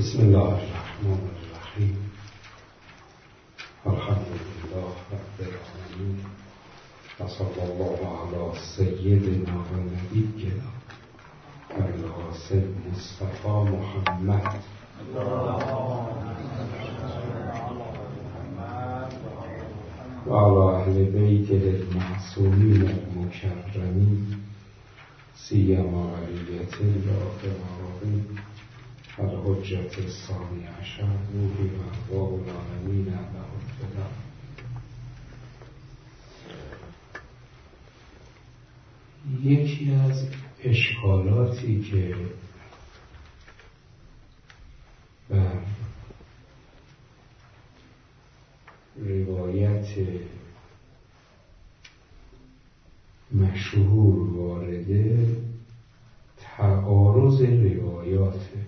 بسم الله الرحمن الرحیم. الحمد لله رب العالمین و صلی الله علی سیدنا و نبینا القاسم مصطفی محمد و علی اهل بیت المعصومین المکرمین سیما ولیت الله العظیم الحجة الثانی عشر روحی و ارواح العالمین له الفدا. یکی از اشکالاتی که بر روایت مشهور وارده تعارض روایاته.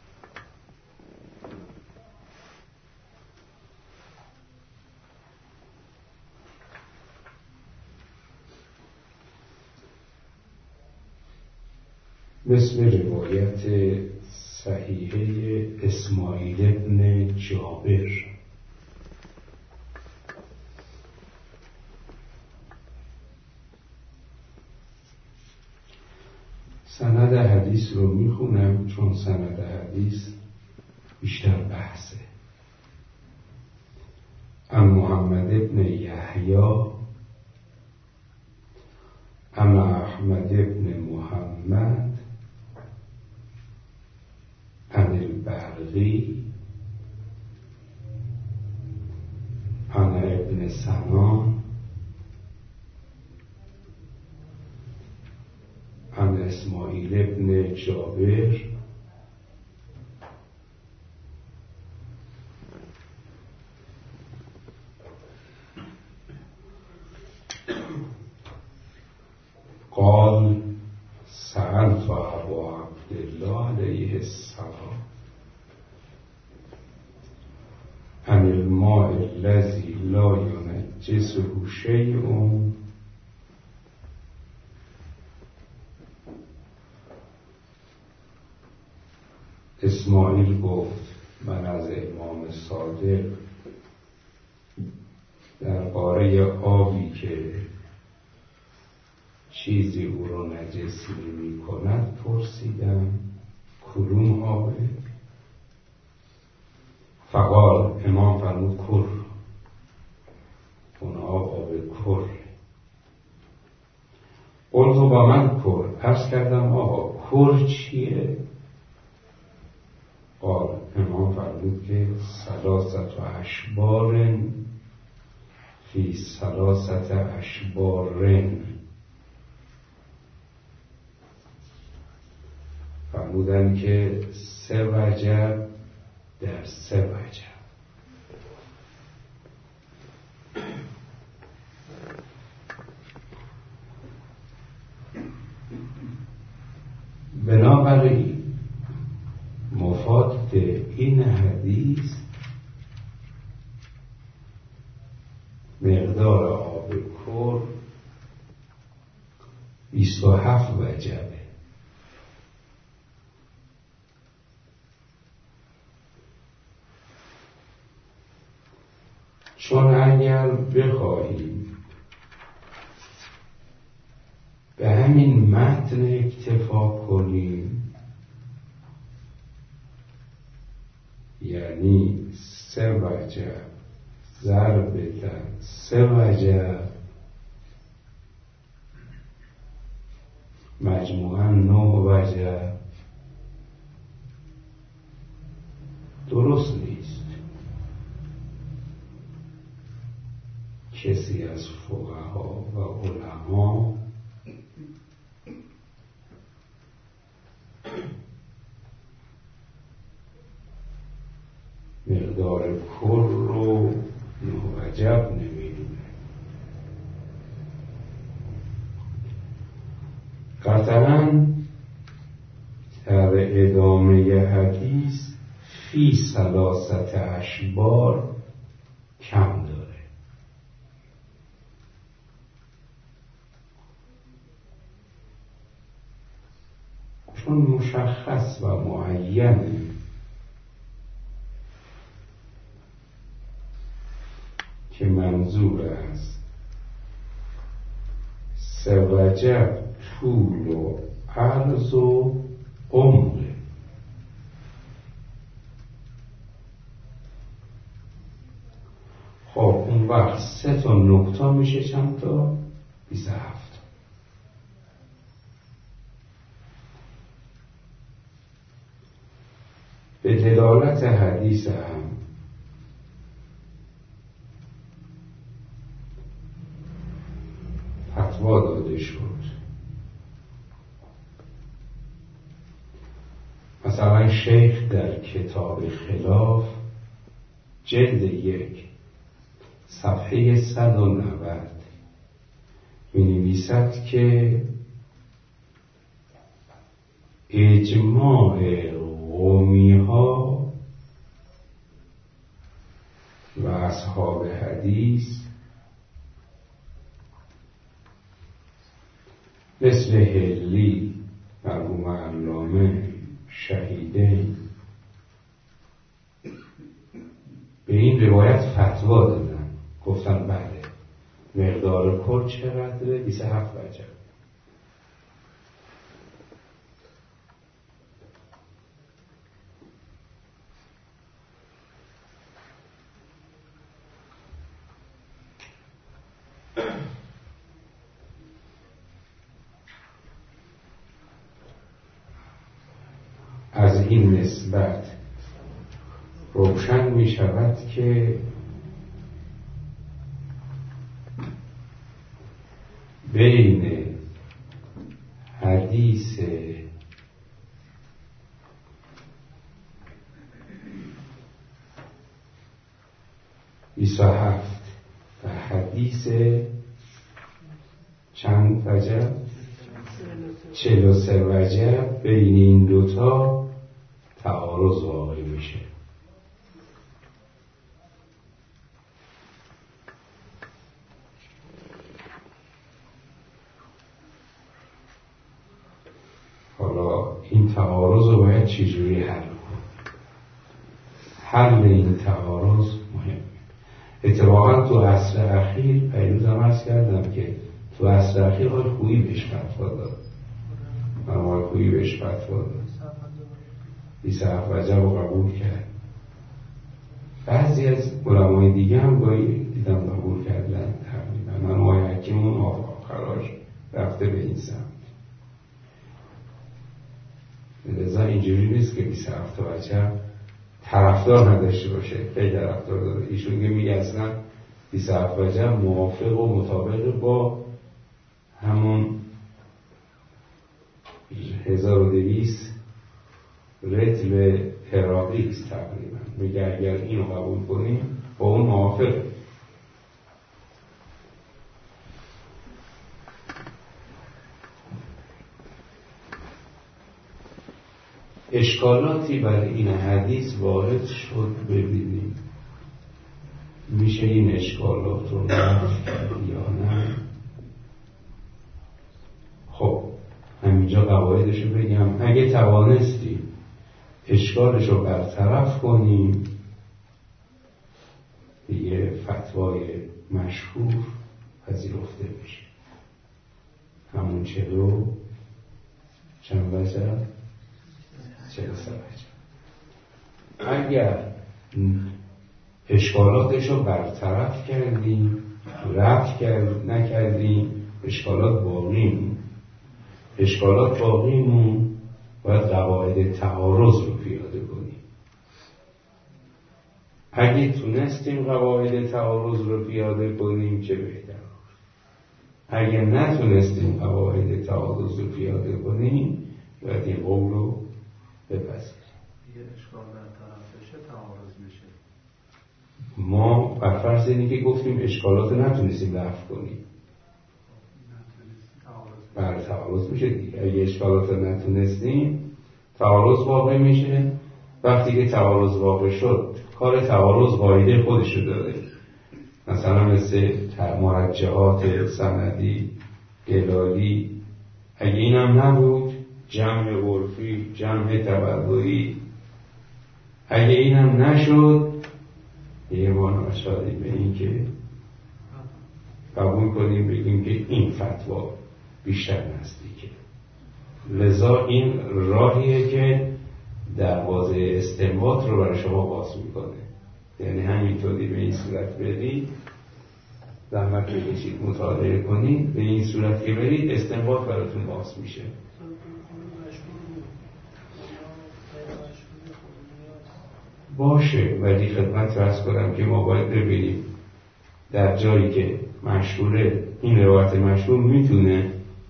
مثل روایت صحیحه اسماعیل ابن جابر. سند حدیث رو میخونم چون سند حدیث بیشتر بحثه. عن محمد ابن یحیی عن احمد ابن محمد عن البرقی عن ابن سنان عن اسماعیل ابن جابر قال سألت ابا عبدالله علیه السلام عن الماء الذي لا ينجسه شيء اسماعیل گفت من از امام صادق درباره آبی که چیزی او را نجس نمی کند پرسیدم کدوم آبه؟ فقال امام فرمود کر. اون آب کر. قلت با من کر. عرض کردم آقا کر چیه؟ قال امام فرمود که 3 اشبار فی 3 اشبار. فرمودن که 3 وجب در 3 وجب. بنابراین مفاد این حدیث مقدار آب کر 27 وجبه. چون اگر بخواهیم به همین متن اکتفا کنیم یعنی 3 وجب ضرب در 3 وجب مجموعاً 9 وجب درست نیست. کسی از فقها و علما مقدار کل رو 9 وجب نمیدونه. قطعاً در ادامه حدیث فی 3 اشبار کم داره. چون مشخص و معینه که منظور است سوجب طول و عرض و عمق. خب اون وقت 3 تا نقطه میشه چند تا؟ 27. به دلالت حدیث هم فتوا داده شد. مثلا شیخ در کتاب خلاف جلد 1 صفحه 190 می‌نویسد که اجماع قومی‌ها و اصحاب حدیث مثل حلی، مرحوم علامه، شهیدین به این روایت فتوا دادن، گفتن بله مقدار کل چقدره؟ 27 وجب. از این نسبت روشن می شود که بین حدیث بیست و حدیث چند وجب؟ 43 وجب، بین این دوتا تعارض واقع میشه. حالا این تعارض رو باید چجوری حل کنیم؟ حل این تعارض مهمه. اتفاقا تو عصر اخیر پیروز هم عرض کردم که تو عصر اخیر های خویی بهش فتوا داد، های خویی بهش فتوا داد، 27 وجب رو قبول کرد. بعضی از علمای دیگه هم گاهی دیدم قبول کردن تقریبا. من آقای حکیمون آخراش رفته به این سمت. لذا اینجوری نیست که 27 وجب طرفدار نداشته باشه، خیلی طرفدار داره. ایشون که میگه اصلا 27 وجب موافق و مطابق با همون 1200 رتل عراقی است تقریبا. میگه اگر اینو قبول کنیم با اون موافق. اشکالاتی بر این حدیث وارد شد، ببینیم میشه این اشکالات رو رفع کرد یا نه. خب همینجا قواعدش رو بگم. اگه توانستیم اشکالش رو برطرف کنیم دیگه فتوای مشهور پذیرفته میشه، همون 40 چند وجب؟ 43 وجب. اگر اشکالاتش رو برطرف کردیم، رفع نکردیم، اشکالات باقی مون، باید قواعد تعارض رو پیاده کنیم. اگه تونستیم قواعد تعارض رو پیاده کنیم چه بهتر. اگه نتونستیم قواعد تعارض رو پیاده کنیم باید این قول رو بپذیریم. یه اشکال در طرفشه تعارض میشه. ما بر فرض اینه که گفتیم اشکالات نتونستیم رفع کنیم، بر تعارض میشه دیگه. اگه اشکالات نتونستیم تعارض واقع میشه. وقتی که تعارض واقع شد کار تعارض قاعده خودشو داره. مثلا مثل مرجحات سندی، دلالی، اگه اینم نبود جمع عرفی، جمع تبعی، اگه اینم نشد یه ما ناشادی به این که قبول کنیم بگیم که این فتوا بیشتر نزدیکه. لذا این راهیه که دروازه استنباط رو برای شما باز میکنه. یعنی همینطوری به این صورت برید، زحمت بکشید مطالعه کنید، به این صورت که برید استنباط براتون باز میشه. باشه، ولی خدمت عرض کنم که ما باید ببینیم در جایی که مشهوره، این روایت مشهور میتونه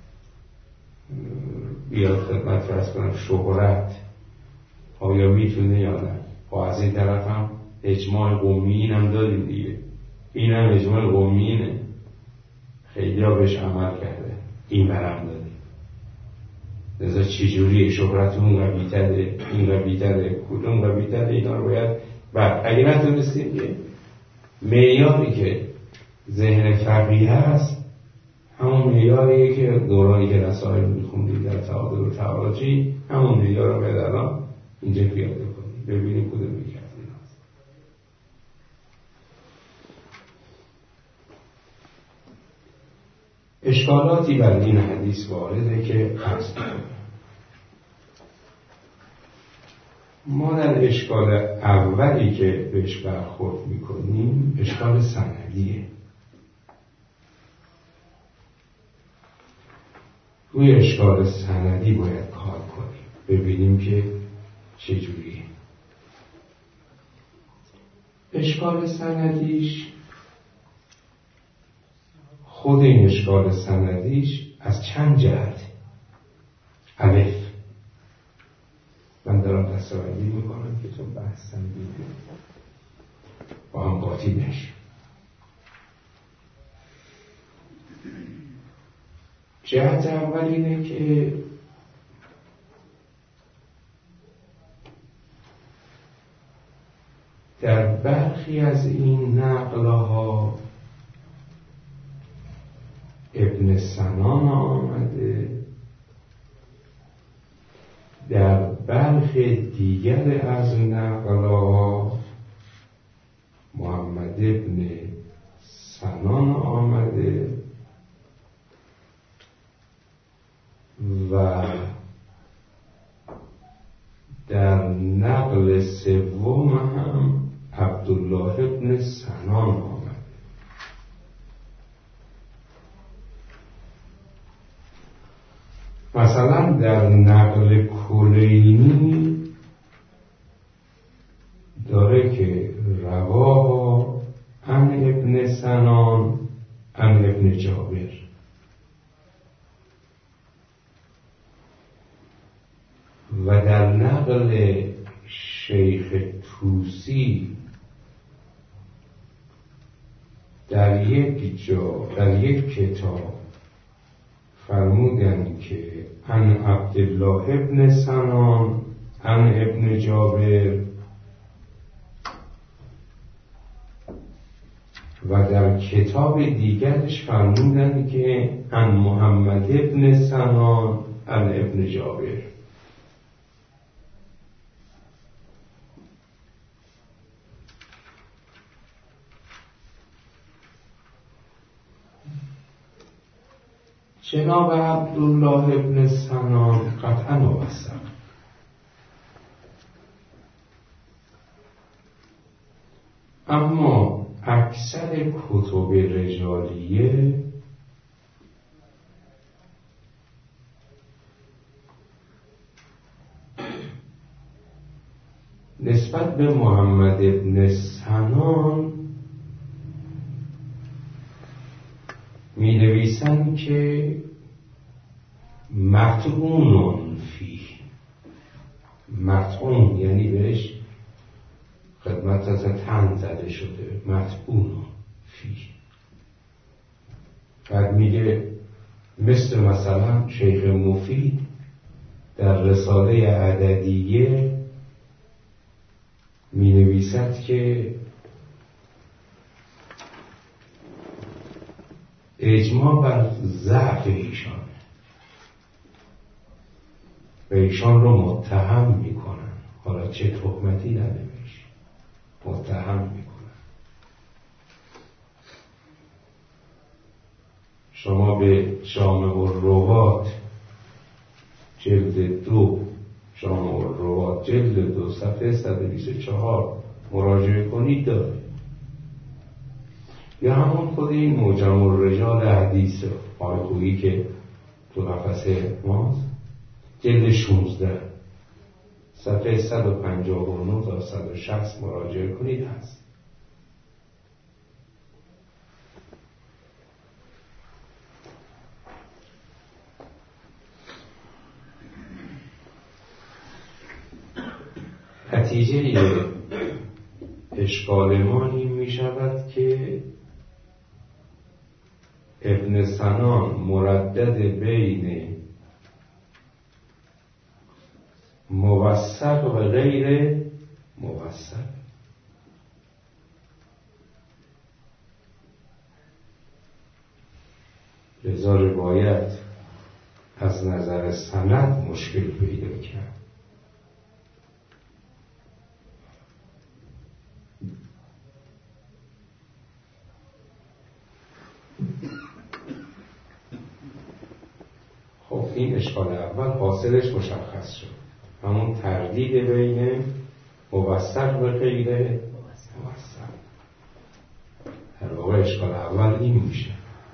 بیاد خدمت عرض کنم شهرت، آیا میتونه یا نه. و از این طرف هم اجماع قومیین هم داریم دیگه، این هم اجماع قومیینه، خیلی ها بهش عمل کرده، این برم داریم. لذا چجوری شهرت اون قوی تره، این قوی تره، کدوم قوی تره، اینا رو باید اگه نتونستیم که معیاری که ذهن فقیه هست همون معیاریه که دورانی که رسائل میخوندید در تعادل و تعارضی، همون معیار رو باید الان اینجا پیاده کنید، ببینیم کدوم یکی از این هست. اشکالاتی بر این حدیث وارده که عرض کنم. ما در اشکال اولی که بهش برخورد میکنیم اشکال سندیه. روی اشکال سندی باید کار کنیم، ببینیم که چجوریه. اشکال سندیش، خود این اشکال سندیش از چند جهت. الف، من دارم دستاوردی میکنم که تو بحث سندی با هم قاطی نشه. جهت اول اینه که در برخی از این نقلها ابن سنان آمده، در برخی دیگر از نقلها محمد ابن سنان آمده و در نقل سوم هم عبدالله ابن سنان آمده. مثلا در نقل کلینی داره که رواه عن ابن سنان عن ابن جابر، و در نقل شیخ توسی در یک جا در یک کتاب فرمودن که عن عبدالله ابن سنان عن ابن جابر، و در کتاب دیگرش فرمودن که عن محمد ابن سنان عن ابن جابر. جناب عبدالله ابن سنان قطعا موثق، اما اکثر کتب رجالیه نسبت به محمد ابن سنان می نویسن که مطعون فیه. مطعون یعنی بهش خدمت از تن زده شده، مطعون فیه. بعد میگه مثلا شیخ مفید در رساله عددیه می نویسد که اجماع بر ضعف ایشان و ایشان رو متهم میکنن، حالا چه تهمتی ندهمیش، متهم میکنن. شما به جامع الروات جلد 2 جامع الروات جلد 2 صفحه 124 مراجعه کنید داره. یا همون خود این معجم الرجال حدیث آیکویی که تو قفس ماست جلد 16 صفحه 159 تا 160 مراجعه کنید هست. نتیجه اشکال ما این می شود که ابن سنان مردد بین موثق و غیر موثق. لذا روایت از نظر سند مشکل پیدا کرد. خب این اشکال اول حاصلش مشخص شد، همون تردید بین موثق و غیر موثق. در واقع اشکال اول این میشه.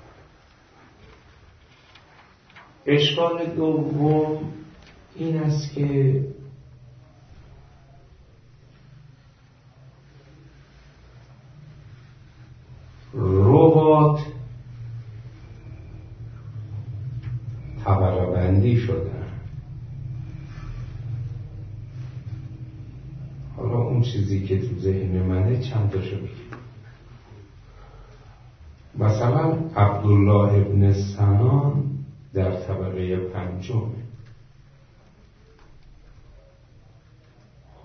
اشکال دوم این است که روات طبقه بندی شدن. حالا اون چیزی که تو ذهن منه چند تاشو بگیم. مثلا عبدالله ابن سنان در طبقه پنجمه. خب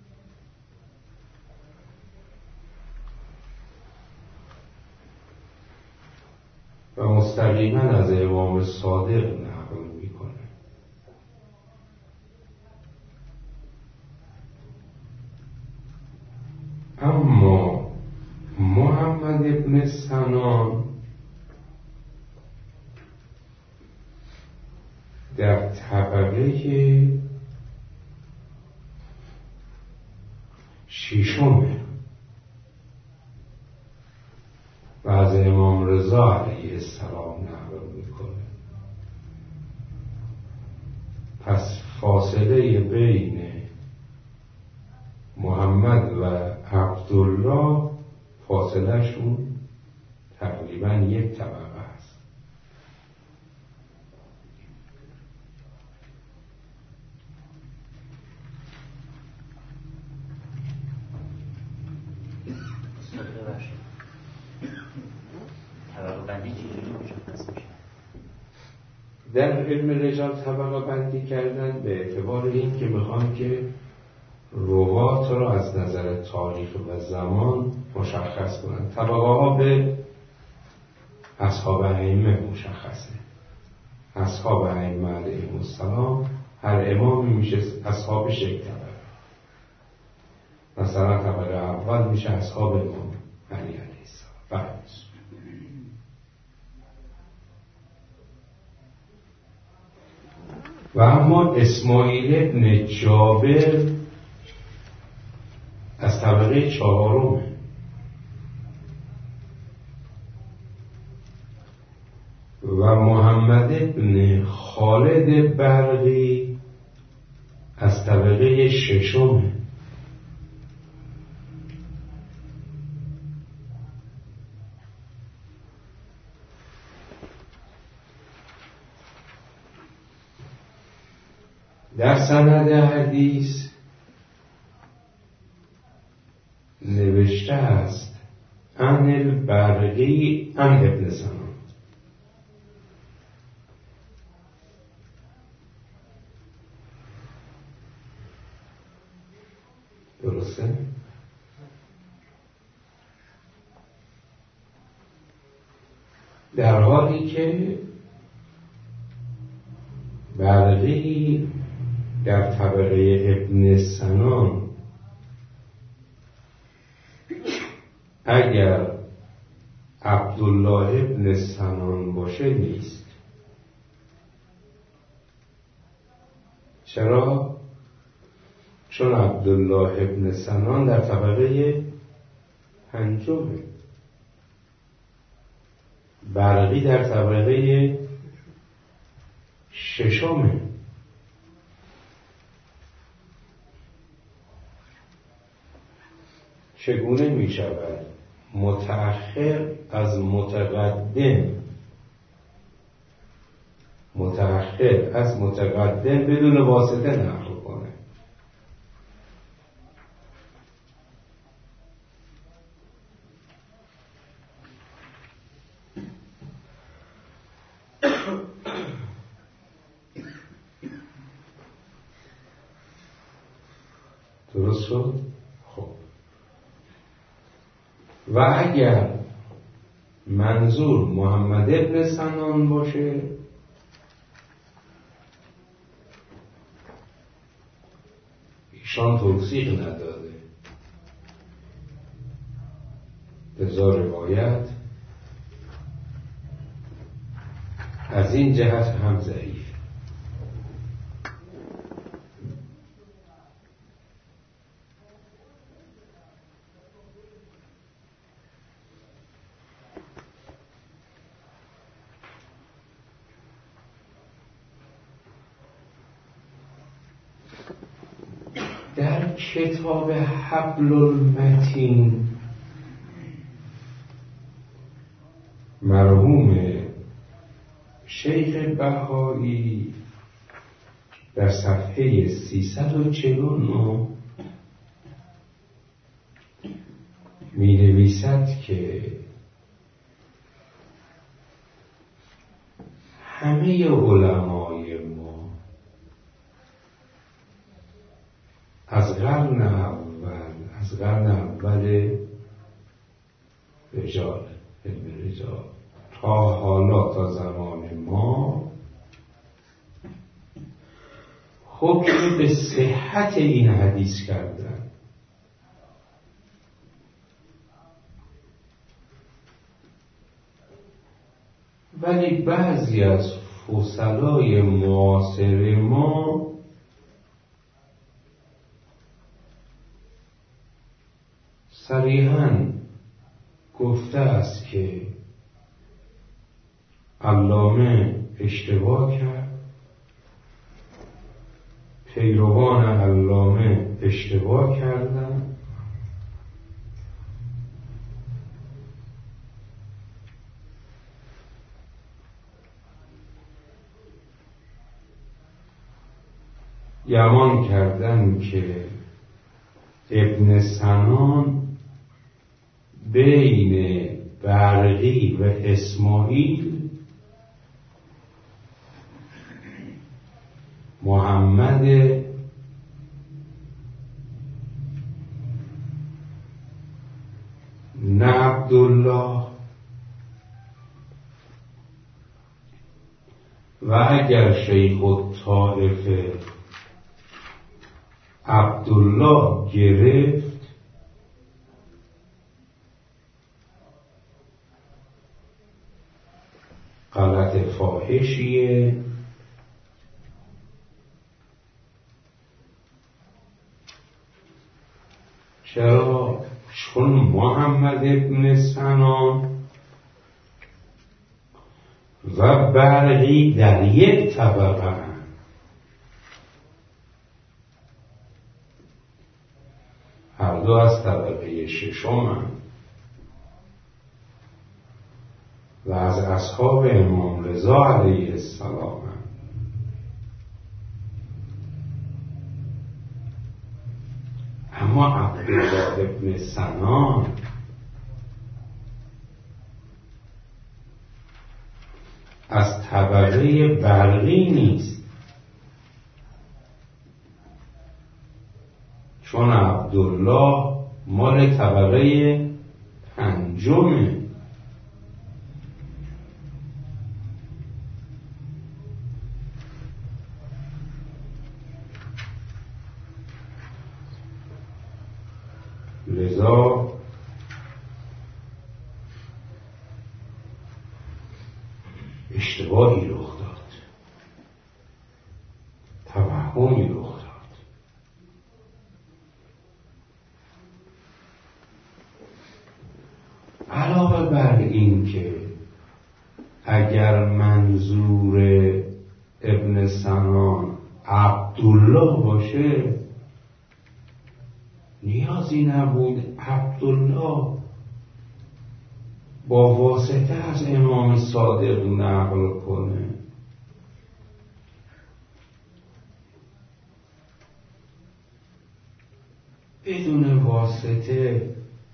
و مستقیما از امام صادق نقل میکنه. اما محمد ابن سنان در طبقه ششمه و از امام رضا علیه السلام نقل میکنه. پس فاصله بین محمد و عبدالله فاصله شون تقریبا یک طبقه است. طبقه بندی چجوری مشخص میشه؟ در علم رجال طبقه بندی کردن به اعتبار این که میخوان که روات را از نظر تاریخ و زمان مشخص کنند. طبقه ها به اصحاب ائمه مشخصه. اصحاب ائمه علیهم السلام هر امامی میشه اصحابش یک طبقه. مثلا طبقه اول میشه اصحاب امام علی علیه السلام. و اما اسماعیل ابن جابر از طبقه چهارمه. و محمد ابن خالد برقی از طبقه ششمه. در سند حدیث نوشته است عن البرقی عن ابن سنان. درسته؟ در حالی که برقی در طبقه ابن سنان اگر عبدالله ابن سنان باشه نیست. چرا؟ چون عبدالله ابن سنان در طبقه پنجمه، برقی در طبقه ششمه. چگونه می شود متأخر از متقدم بدون واسطه نقل کنه؟ درست شد؟ خب، و اگر منظور محمد ابن سنان باشه ایشان توثیق نداده، لذا روایت از این جهت هم ضعیف. در کتاب حبل المتین مرحوم شیخ بهایی در صفحه 349 می نویسد که همه علمای ما از قرن اول رجال علم رجال تا حالا تا زمان ما حکم به صحت این حدیث کردن. ولی بعضی از فضلای معاصر ما صریحاً گفته است که علامه اشتباه کرد، پیروان علامه اشتباه کردند، گمان کردن که ابن سنان بین برقی و اسماعیل محمد نه عبدالله، و اگر شیخ الطائفه عبدالله گرفت غلط فاحشیه. چرا؟ چون محمد ابن سنان و برقی در یک طبقه هم. هر دو از طبقه ششم هم و از اصحاب امام رضا علیه السلام هم. اما عبدالله ابن سنان از طبقه برقی نیست، چون عبدالله مال طبقه پنجمه. لذا این که اگر منظور ابن سنان عبدالله باشه نیازی نبود عبدالله با واسطه از امام صادق نقل کنه. بدون واسطه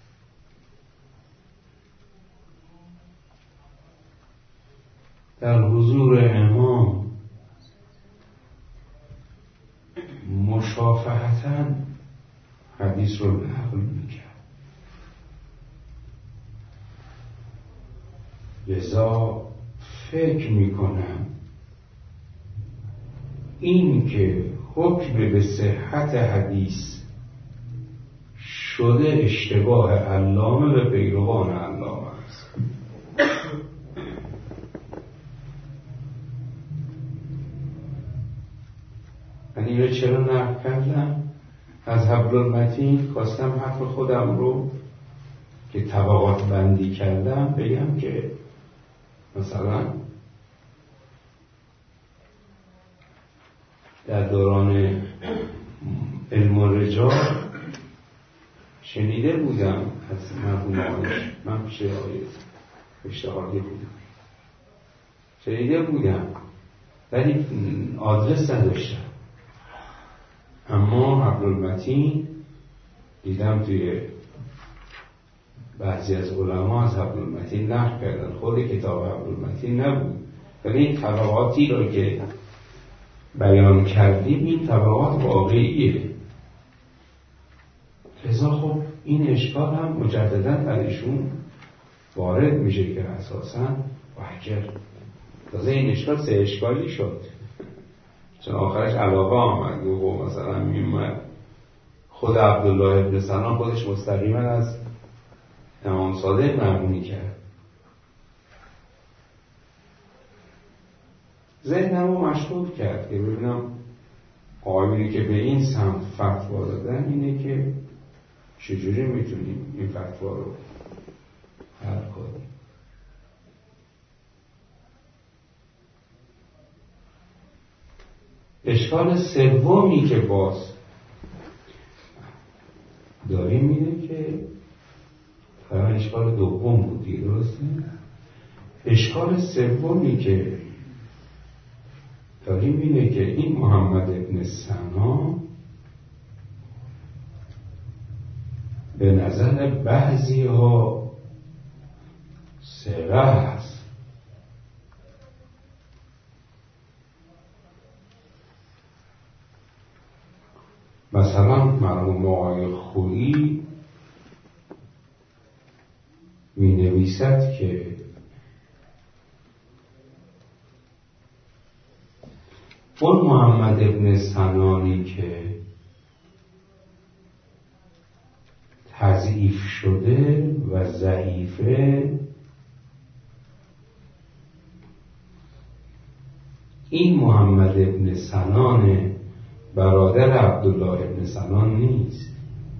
در حضور امام مشافهتاً حدیث رو نقل میکرد. لذا فکر میکنم این که حکم به صحت حدیث شده اشتباه علامه به پیروان علامه است. من این رو چرا نقل کردم؟ از حبل المتین خواستم حرف خودم رو که طبقات بندی کردم بگم که مثلا در دوران علم الرجال شنیده بودم از مرحوم آقایش، من پیش آقای اشتغالی بودم، شنیده بودم ولی آدرس نداشتم، اما حبل المتین دیدم توی بعضی از علما از حبل المتین نقل کردن. خود کتاب حبل المتین نبود ولی این طبقاتی را که بیان کردیم این طبقات واقعیه. لذا خب این اشکال هم مجددا در ایشون وارد میشه که اساساً وحجر تازه این اشکال سه اشکالی شد، چون آخرش علاقه آمد و مثلا میومد خود عبدالله ابن سنان خودش مستقیما از امام صادق مرمونی کرد. ذهنمو مشغول کرد که ببینم آقایونی که به این سمت فتوا دادن اینه که چجوری میتونیم این فتوا رو حل کنیم. اشکال سومی که باز داریم اینه که فقط اشکال دوم بود دیگه، درسته؟ اشکال سومی که داریم اینه که این محمد ابن سنا به نظر بعضی ها ثقه است، مثلا مرحوم آقای خویی می نویسد که اون محمد ابن سنانی که تضعیف شده و ضعیفه این محمد ابن سنان برادر عبدالله ابن سنان نیست.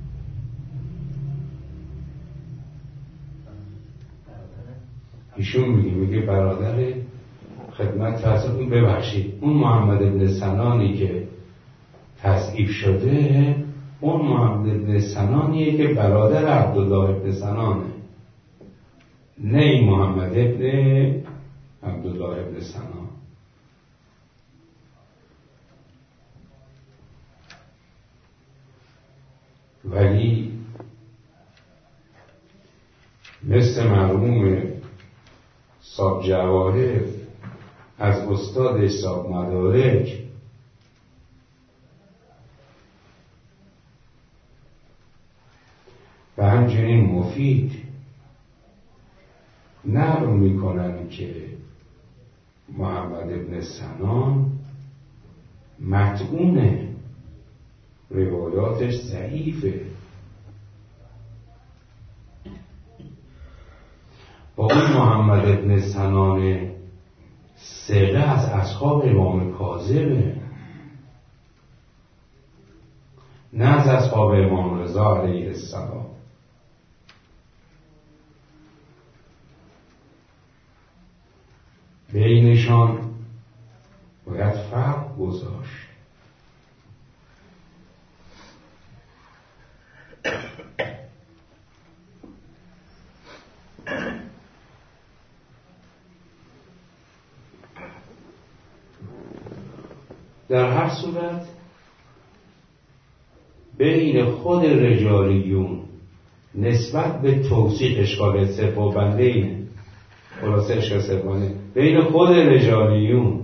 ایشون میگه برادر خدمت فرسون ببخشید اون محمد ابن سنانی که تضعیف شده اون محمد ابن سنانیه که برادر عبدالله ابن سنانه، نه این محمد ابن عبدالله ابن سنان. ولی مثل مرحوم صاحب جواهر از استاد صاحب مدارک و همچنین مفید نقل میکنن که محمد ابن سنان مطعونه، روایاتش ضعیفه. با اون محمد ابن سنان ثقه از اصحاب امام کاظمه، نه از اصحاب امام رضا علیه السلام. بینشان باید فرق گذاشت. در هر صورت بین خود رجالیون نسبت به توثیق اشکال سفه بنده اینه، خلاصه اشکال سفانه بین خود رجالیون،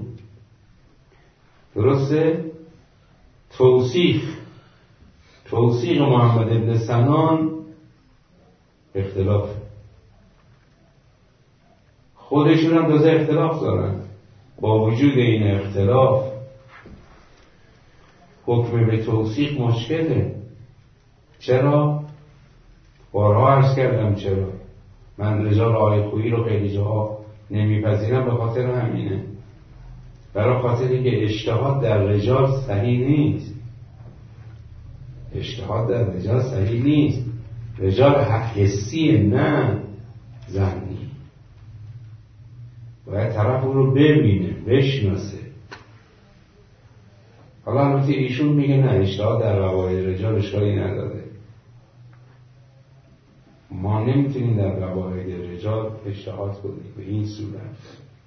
درسته؟ توثیق محمد ابن سنان اختلاف، خودشون هم تازه اختلاف دارن. با وجود این اختلاف حکم به توثیق مشکله. چرا؟ بارها عرض کردم چرا. من رجال آقای خویی رو خیلی جاها نمیپذیرم، به خاطر همینه. برای خاطری که اجتهاد در رجال صحیح نیست. اجتهاد در رجال صحیح نیست. رجال حسیه، نه ظنی. باید طرف اون رو ببینه، بشناسه. حالا البته ایشون میگه نه، اجتهاد در قواعد رجال اشکالی نداره. ما نمیتونیم در قواعد رجال اجتهاد کنیم به این صورت.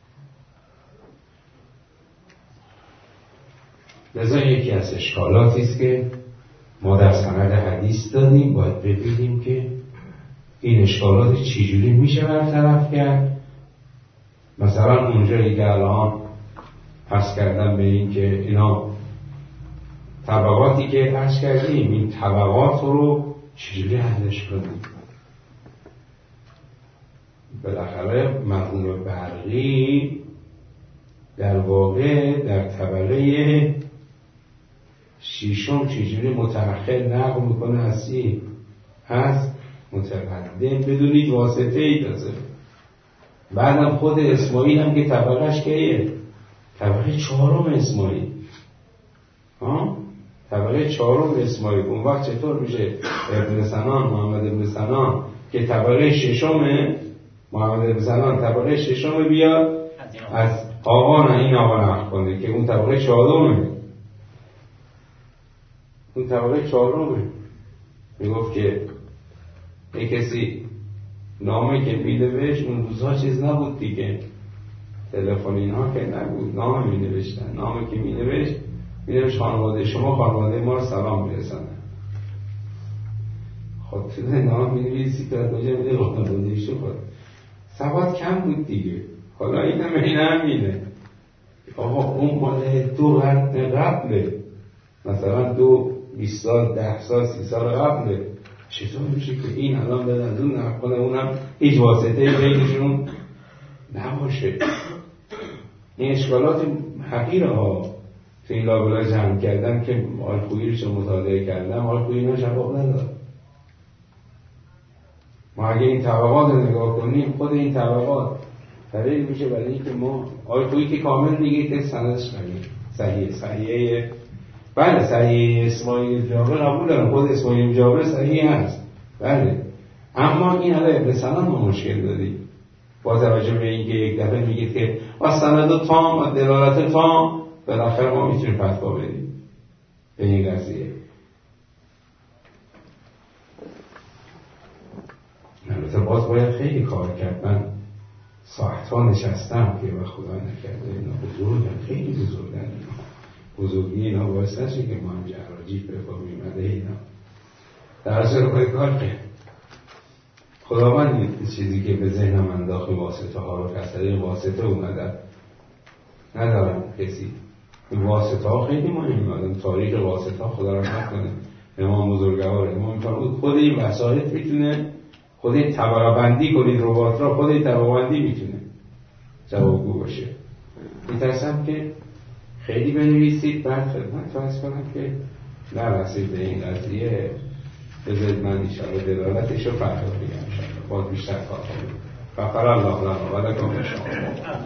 لذا یکی از اشکالاتی است که ما در سند حدیث داریم، باید ببینیم که این اشکالات چجوری میشه برطرف کرد. مثلا اونجایی که الان عرض کردم به این که اینا طبقاتی که عرض کردیم، این طبقات رو چجوری حلش کنیم. بالاخره مرحوم برقی در واقع در طبقه شیشم چجوری متأخر نقل میکنه از متقدم بدون هیچ واسطه ای تازه. بعدم خود اسماعیل هم که طبقهش کیه؟ طبقه چهارم اسماعیل. طبقه چهارم اسماعیل. اون وقت چطور میشه ابن سنان، محمد ابن سنان که طبقه ششمه، محمد ابن سنان طبقه ششمه بیاد از آقا نه این آقا نقل کنه که اون طبقه چهارمه. اون طبقه چهارمه. میگفت که یک کسی نامه که می‌نوشت، اون روزها چیز نبود دیگه، تلفن اینها که نبود، نامه می‌نوشتن. نامه که می‌نوشت خانواده شما خانواده ما رو سلام برسانه. خب تو نامه می‌نویسی که از کجا میده خانواده شما؟ سواد کم بود دیگه. حالا این همینه. آقا اون مال 2 قرن قبله، مثلا 20 سال 10 سال 30 سال قبله. چطور میشه که این الان به از اون نقل کنه، اونم هیچ واسطه بینشون نباشه؟ این اشکالات حقیره ها. تو این لابلا جمع کردم که آلخویی رو مطالعه کردم، آلخویی اینا جواب نداد. ما اگه این طبقات رو نگاه کنیم، خود این طبقات دلیل میشه برای اینکه ما آلخویی که کامل میگه که سندش صحیحه. بله صحیح اسماعیل جابر قبول دارم، خود اسماعیل جابر صحیح هست، بله. اما این حالا ابن سنان ما مشکل داریم با توجه به اینکه یک دفعه میگید که با سند تام و دلالت تام، بالاخره ما میتونیم فتوا بدیم به این قضیه. البته باز باید خیلی کار کرد. من ساعتها نشستم که و خدا نکرده اینا بزرگن، خیلی بزرگن اینا. بزرگی اینا باعث نشه که ما هم جراجیف بفهمیم اینا در اصل باید کار کرد. خداوند این چیزی که به ذهنم انداخت واسطه ها رو کسره واسطه اومدن ندارم کسی. این واسطه ها خیلی مهمه. تاریخ واسطه ها خدا رو نکنه امام بزرگواره. امام خود این وسایط میتونه، خود این طبقه بندی کنید روات را، خود این طبقه بندی میتونه جوابگو باشه. میترسم که خیلی بنویسید بعد خدمت فرض کنم که نرسید به این قضیه. بذارید من انشاءالله دلالتش رو فردا بگم، انشاءالله باز بیشتر کار کنم. فقر الله لنا و لکم.